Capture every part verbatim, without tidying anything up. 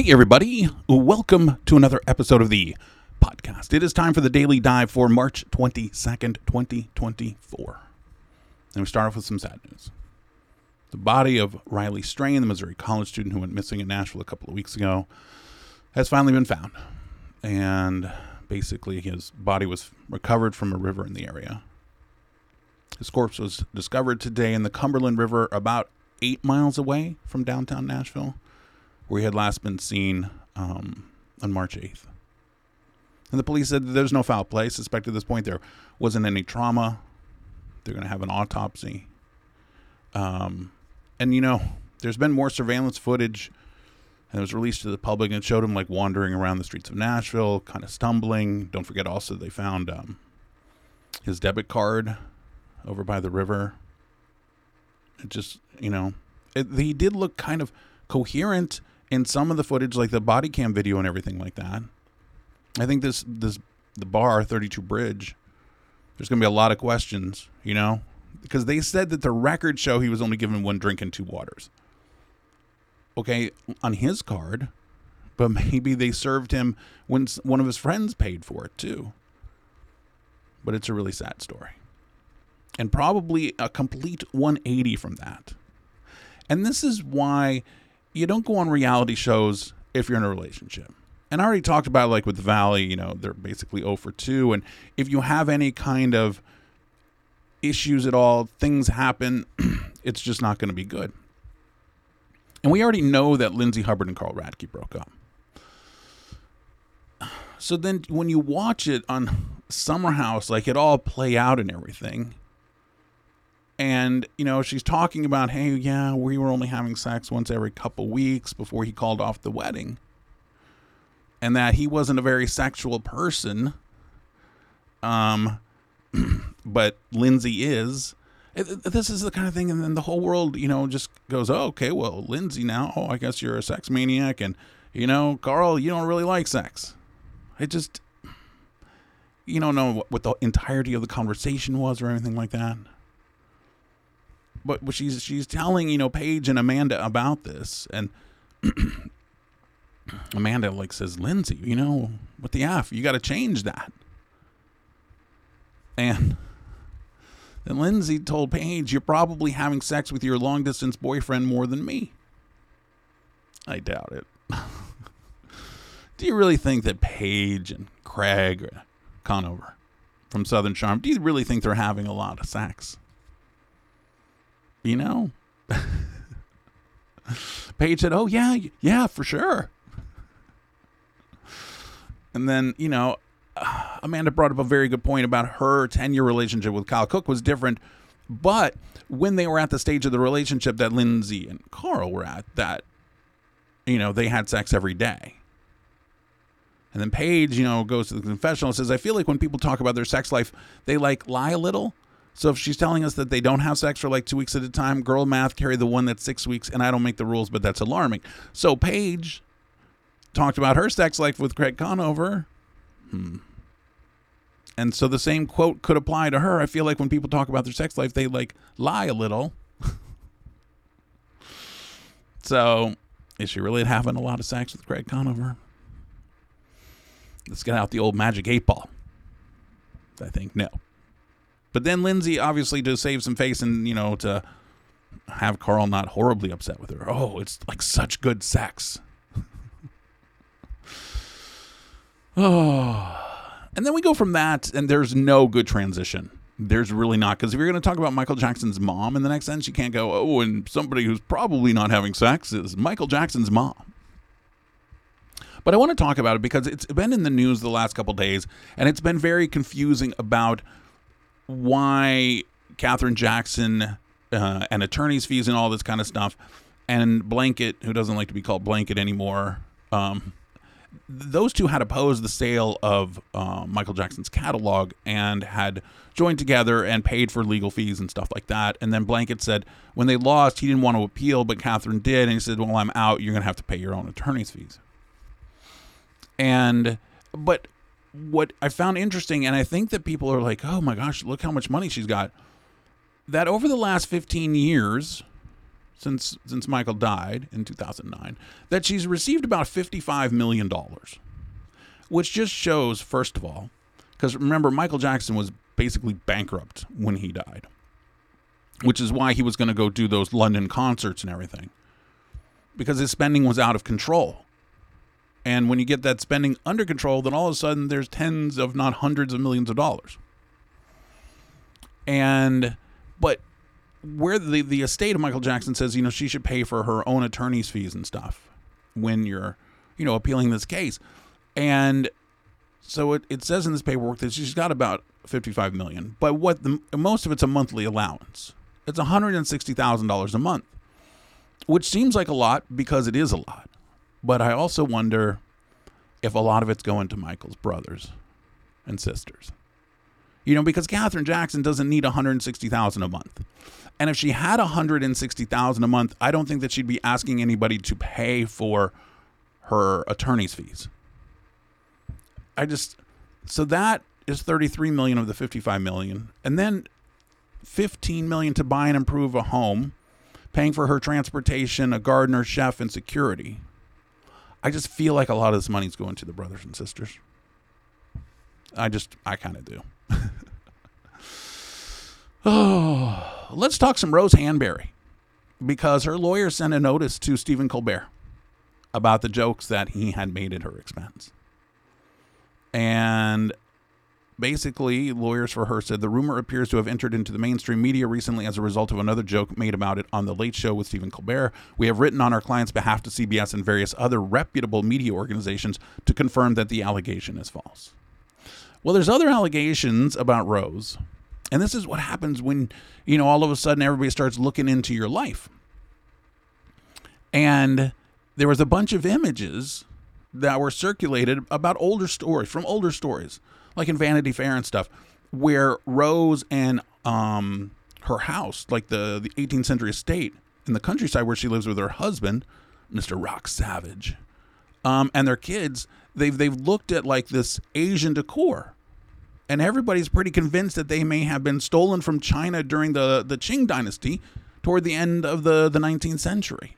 Hey, everybody. Welcome to another episode of the podcast. It is time for the Daily Dive for March twenty-second, twenty twenty-four. And we start off with some sad news. The body of Riley Strain, the Missouri college student who went missing in Nashville a couple of weeks ago, has finally been found. And basically, his body was recovered from a river in the area. His corpse was discovered today in the Cumberland River, about eight miles away from downtown Nashville, where he had last been seen um, on March eighth. And the police said that there's no foul play. Suspect at this point there wasn't any trauma. They're going to have an autopsy. Um, and, you know, there's been more surveillance footage, and it was released to the public, and it showed him, like, wandering around the streets of Nashville, kind of stumbling. Don't forget also they found um, his debit card over by the river. It just, you know, it, he did look kind of coherent in some of the footage, like the body cam video and everything like that. I think this, this the bar, thirty-two Bridge, there's going to be a lot of questions, you know, because they said that the records show he was only given one drink and two waters. Okay, on his card, but maybe they served him when one of his friends paid for it too. But it's a really sad story. And probably a complete one eighty from that. And this is why you don't go on reality shows if you're in a relationship. And I already talked about, like, with Valley, you know, they're basically oh for two. And if you have any kind of issues at all, things happen, it's just not going to be good. And we already know that Lindsay Hubbard and Carl Radke broke up. So then when you watch it on Summer House, like, it all play out and everything. And, you know, she's talking about, hey, yeah, we were only having sex once every couple weeks before he called off the wedding. And that he wasn't a very sexual person. Um, but Lindsay is. This is the kind of thing, and then the whole world, you know, just goes, oh, okay, well, Lindsay now, oh, I guess you're a sex maniac. And, you know, Carl, you don't really like sex. It just, you don't know what the entirety of the conversation was or anything like that. But she's she's telling, you know, Paige and Amanda about this, and Amanda, like, says, Lindsay, you know, what the F? You got to change that. And then Lindsay told Paige, you're probably having sex with your long-distance boyfriend more than me. I doubt it. Do you really think that Paige and Craig or Conover from Southern Charm, do you really think they're having a lot of sex? You know, Paige said, oh, yeah, yeah, for sure. And then, you know, Amanda brought up a very good point about her ten-year relationship with Kyle Cooke was different. But when they were at the stage of the relationship that Lindsay and Carl were at, that, you know, they had sex every day. And then Paige, you know, goes to the confessional and says, I feel like when people talk about their sex life, they, like, lie a little. So if she's telling us that they don't have sex for like two weeks at a time, girl math, carry the one that's six weeks, and I don't make the rules, but that's alarming. So Paige talked about her sex life with Craig Conover. Hmm. And so the same quote could apply to her. I feel like when people talk about their sex life, they, like, lie a little. So is she really having a lot of sex with Craig Conover? Let's get out the old magic eight ball. I think no. But then Lindsay, obviously, to save some face and, you know, to have Carl not horribly upset with her. Oh, it's like such good sex. Oh. And then we go from that, and there's no good transition. There's really not. Because if you're going to talk about Michael Jackson's mom in the next sentence, you can't go, oh, and somebody who's probably not having sex is Michael Jackson's mom. But I want to talk about it because it's been in the news the last couple days, and it's been very confusing about why Catherine Jackson uh, and attorney's fees and all this kind of stuff, and Blanket, who doesn't like to be called Blanket anymore, um, those two had opposed the sale of uh, Michael Jackson's catalog and had joined together and paid for legal fees and stuff like that. And then Blanket said when they lost, he didn't want to appeal, but Catherine did, and he said, well, I'm out. You're going to have to pay your own attorney's fees. And, but what I found interesting, and I think that people are like, oh my gosh, look how much money she's got, that over the last fifteen years, since since Michael died in two thousand nine, that she's received about fifty-five million dollars, which just shows, first of all, because remember, Michael Jackson was basically bankrupt when he died, which is why he was going to go do those London concerts and everything, because his spending was out of control. And when you get that spending under control, then all of a sudden there's tens, if not hundreds of millions of dollars. And, but where the, the estate of Michael Jackson says, you know, she should pay for her own attorney's fees and stuff when you're, you know, appealing this case. And so it, it says in this paperwork that she's got about fifty-five million dollars. But what the, most of it's a monthly allowance. It's one hundred sixty thousand dollars a month, which seems like a lot because it is a lot. But I also wonder if a lot of it's going to Michael's brothers and sisters. You know, because Catherine Jackson doesn't need one hundred sixty thousand dollars a month. And if she had one hundred sixty thousand dollars a month, I don't think that she'd be asking anybody to pay for her attorney's fees. I just, so that is thirty-three million dollars of the fifty-five million dollars. And then fifteen million dollars to buy and improve a home, paying for her transportation, a gardener, chef, and security. I just feel like a lot of this money's going to the brothers and sisters. I just, I kind of do. Oh, let's talk some Rose Hanbury, because her lawyer sent a notice to Stephen Colbert about the jokes that he had made at her expense. And basically, lawyers for her said the rumor appears to have entered into the mainstream media recently as a result of another joke made about it on The Late Show with Stephen Colbert. We have written on our client's behalf to C B S and various other reputable media organizations to confirm that the allegation is false. Well, there's other allegations about Rose. And this is what happens when, you know, all of a sudden everybody starts looking into your life. And there was a bunch of images that were circulated about older stories, from older stories, like in Vanity Fair and stuff, where Rose and um, her house, like the, the eighteenth century estate in the countryside where she lives with her husband, Mister Rock Savage, um, and their kids, they've they've looked at like this Asian decor. And everybody's pretty convinced that they may have been stolen from China during the, the Qing dynasty toward the end of the, the nineteenth century.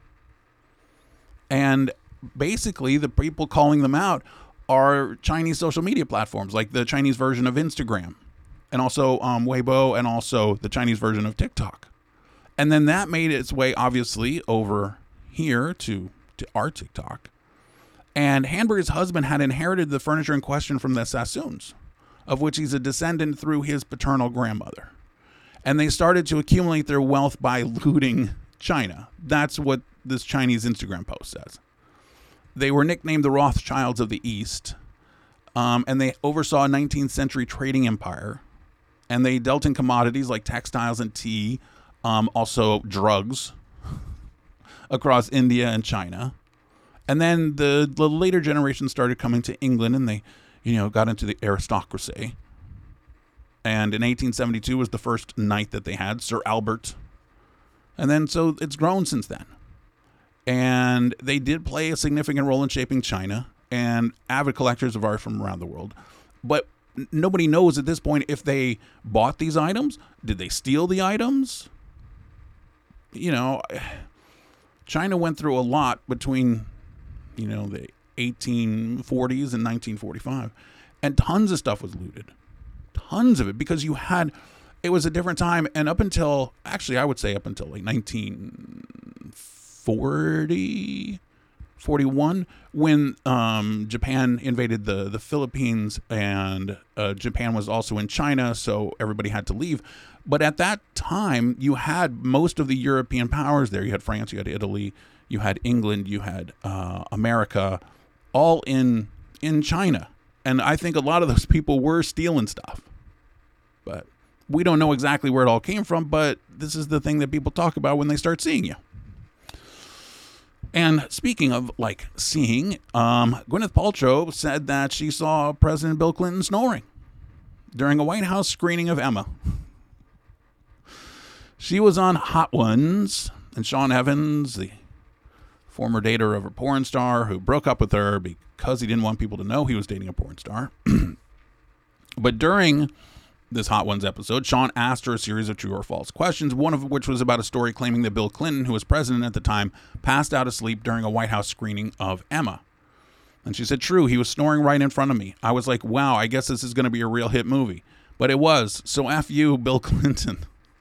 And basically, the people calling them out are Chinese social media platforms, like the Chinese version of Instagram, and also um, Weibo, and also the Chinese version of TikTok. And then that made its way, obviously, over here to, to our TikTok. And Hanbury's husband had inherited the furniture in question from the Sassoons, of which he's a descendant through his paternal grandmother. And they started to accumulate their wealth by looting China. That's what this Chinese Instagram post says. They were nicknamed the Rothschilds of the East, um, and they oversaw a nineteenth century trading empire. And they dealt in commodities like textiles and tea, um, also drugs, across India and China. And then the, the later generation started coming to England, and they, you know, got into the aristocracy. And in eighteen seventy-two was the first knight that they had, Sir Albert. And then, so it's grown since then. And they did play a significant role in shaping China and avid collectors of art from around the world. But nobody knows at this point if they bought these items. Did they steal the items? You know, China went through a lot between, you know, the eighteen forties and nineteen forty-five. And tons of stuff was looted. Tons of it, because you had, it was a different time. And up until, actually, I would say up until like nineteen forty, forty-one, when um, Japan invaded the, the Philippines, and uh, Japan was also in China, so everybody had to leave. But at that time, you had most of the European powers there. You had France, you had Italy, you had England, you had uh, America, all in in China. And I think a lot of those people were stealing stuff. But we don't know exactly where it all came from, but this is the thing that people talk about when they start seeing you. And speaking of, like, seeing, um, Gwyneth Paltrow said that she saw President Bill Clinton snoring during a White House screening of Emma. She was on Hot Ones, and Sean Evans, the former dater of a porn star who broke up with her because he didn't want people to know he was dating a porn star. But during this Hot Ones episode, Sean asked her a series of true or false questions, one of which was about a story claiming that Bill Clinton, who was president at the time, passed out asleep during a White House screening of Emma. And she said, true, he was snoring right in front of me. I was like, wow, I guess this is going to be a real hit movie. But it was, so F you, Bill Clinton.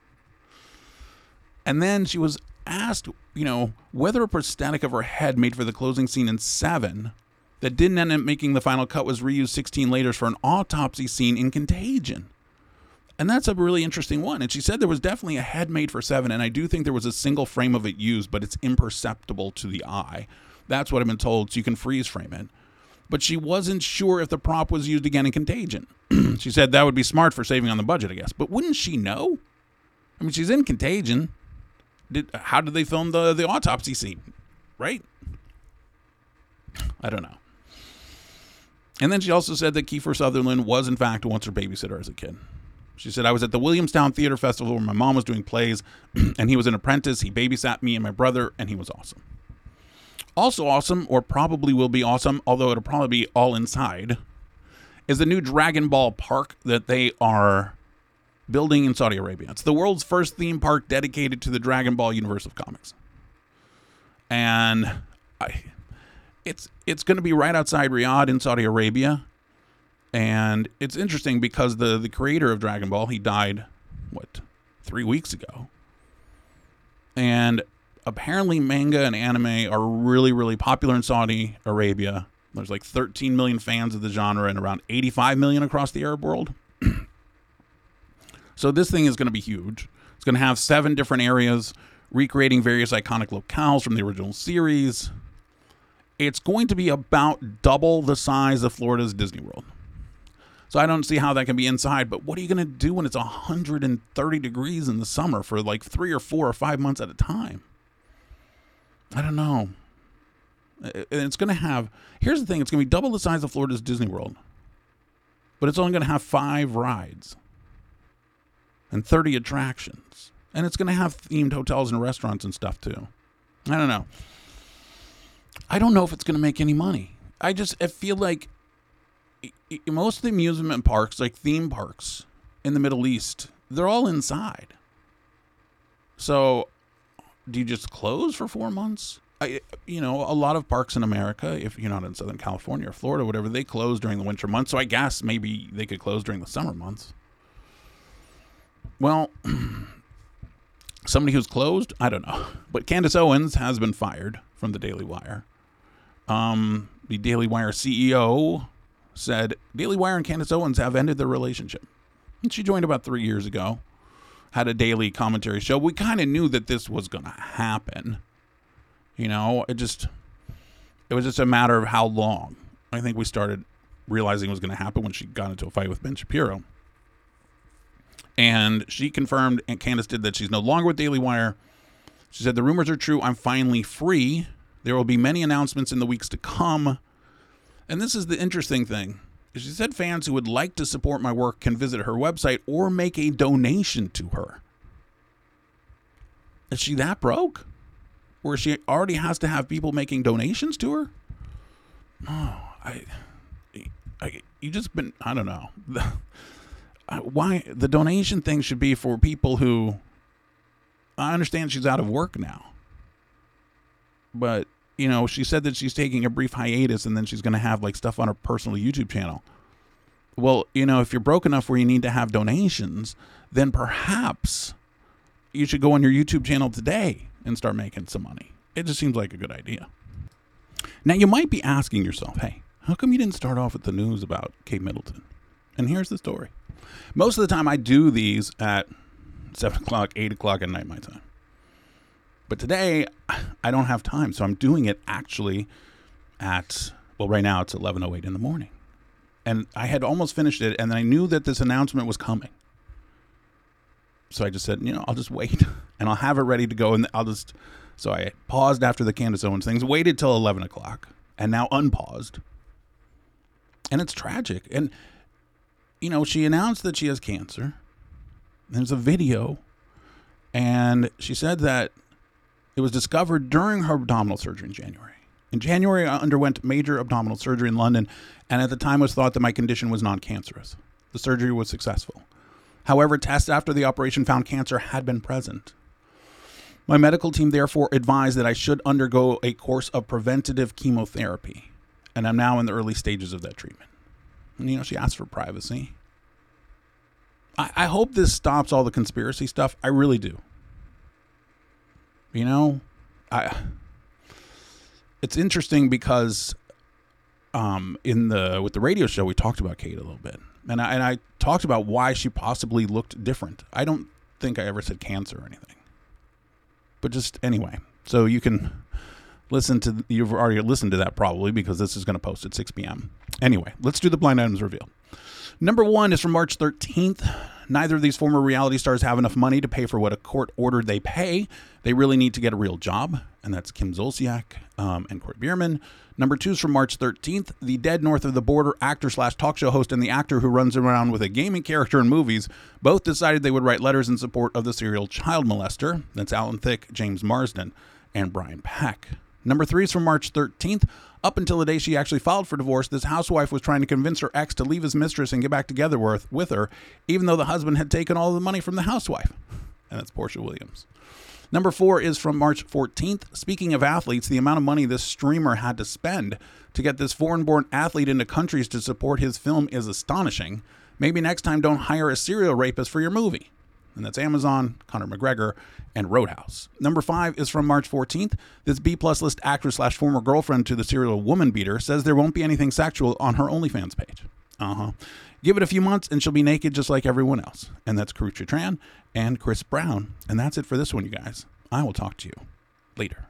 And then she was asked, you know, whether a prosthetic of her head made for the closing scene in Seven that didn't end up making the final cut was reused sixteen later for an autopsy scene in Contagion. And that's a really interesting one. And she said there was definitely a head made for Seven, and I do think there was a single frame of it used, but it's imperceptible to the eye. That's what I've been told, so you can freeze frame it. But she wasn't sure if the prop was used again in Contagion. She said that would be smart for saving on the budget, I guess. But wouldn't she know? I mean, she's in Contagion. Did how did they film the, the autopsy scene? Right? I don't know. And then she also said that Kiefer Sutherland was, in fact, once her babysitter as a kid. She said, I was at the Williamstown Theater Festival where my mom was doing plays, and he was an apprentice. He babysat me and my brother, and he was awesome. Also awesome, or probably will be awesome, although it'll probably be all inside, is the new Dragon Ball park that they are building in Saudi Arabia. It's the world's first theme park dedicated to the Dragon Ball universe of comics. And I, it's it's going to be right outside Riyadh in Saudi Arabia. And it's interesting because the, the creator of Dragon Ball, he died, what, three weeks ago. And apparently manga and anime are really, really popular in Saudi Arabia. There's like thirteen million fans of the genre and around eighty-five million across the Arab world. So this thing is going to be huge. It's going to have seven different areas, recreating various iconic locales from the original series. It's going to be about double the size of Florida's Disney World. So I don't see how that can be inside, but what are you going to do when it's one hundred thirty degrees in the summer for like three or four or five months at a time? I don't know. And it's going to have, here's the thing, it's going to be double the size of Florida's Disney World, but it's only going to have five rides and thirty attractions. And it's going to have themed hotels and restaurants and stuff too. I don't know. I don't know if it's going to make any money. I just I feel like most of the amusement parks, like theme parks in the Middle East, they're all inside. So do you just close for four months? I, you know, a lot of parks in America, if you're not in Southern California or Florida or whatever, they close during the winter months. So I guess maybe they could close during the summer months. Well, somebody who's closed, I don't know. But Candace Owens has been fired from the Daily Wire. Um, the Daily Wire C E O said Daily Wire and Candace Owens have ended their relationship. And she joined about three years ago, had a daily commentary show. We kind of knew that this was going to happen. You know, it just, it was just a matter of how long. I think we started realizing it was going to happen when she got into a fight with Ben Shapiro. And she confirmed, and Candace did, that she's no longer with Daily Wire. She said, the rumors are true. I'm finally free. There will be many announcements in the weeks to come. And this is the interesting thing. She said fans who would like to support my work can visit her website or make a donation to her. Is she that broke? Where she already has to have people making donations to her? Oh, I, I you just been, I don't know. Why the donation thing should be for people who, I understand she's out of work now, but you know, she said that she's taking a brief hiatus and then she's going to have like stuff on her personal YouTube channel. Well, you know, if you're broke enough where you need to have donations, then perhaps you should go on your YouTube channel today and start making some money. It just seems like a good idea. Now you might be asking yourself, hey, how come you didn't start off with the news about Kate Middleton? And here's the story. Most of the time I do these at seven o'clock, eight o'clock at night, my time. But today I don't have time, so I'm doing it actually at, well, right now it's eleven oh eight in the morning. And I had almost finished it, and I knew that this announcement was coming. So I just said, you know, I'll just wait, and I'll have it ready to go, and I'll just, so I paused after the Candace Owens things, waited till eleven o'clock, and now unpaused. And it's tragic. And you know, she announced that she has cancer. There's a video, and she said that it was discovered during her abdominal surgery in January. In January, I underwent major abdominal surgery in London, and at the time it was thought that my condition was non-cancerous. The surgery was successful. However, tests after the operation found cancer had been present. My medical team therefore advised that I should undergo a course of preventative chemotherapy, and I'm now in the early stages of that treatment. And, you know, she asked for privacy. I, I hope this stops all the conspiracy stuff. I really do. You know, I. It's interesting because um, in the with the radio show, we talked about Kate a little bit. And I, and I talked about why she possibly looked different. I don't think I ever said cancer or anything. But just anyway, so you can listen to, you've already listened to that probably because this is going to post at six p.m. Anyway, let's do the blind items reveal. Number one is from March thirteenth. Neither of these former reality stars have enough money to pay for what a court ordered they pay. They really need to get a real job. And that's Kim Zolciak um, and Cory Bierman. Number two is from March thirteenth. The dead north of the border actor slash talk show host and the actor who runs around with a gaming character in movies both decided they would write letters in support of the serial child molester. That's Alan Thicke, James Marsden, and Brian Peck. Number three is from March thirteenth. Up until the day she actually filed for divorce, this housewife was trying to convince her ex to leave his mistress and get back together with, with her, even though the husband had taken all the money from the housewife. And that's Portia Williams. Number four is from March fourteenth. Speaking of athletes, the amount of money this streamer had to spend to get this foreign-born athlete into countries to support his film is astonishing. Maybe next time don't hire a serial rapist for your movie. And that's Amazon, Conor McGregor, and Roadhouse. Number five is from March fourteenth. This B-plus list actress slash former girlfriend to the serial woman beater says there won't be anything sexual on her OnlyFans page. Uh-huh. Give it a few months and she'll be naked just like everyone else. And that's Karrueche Tran and Chris Brown. And that's it for this one, you guys. I will talk to you later.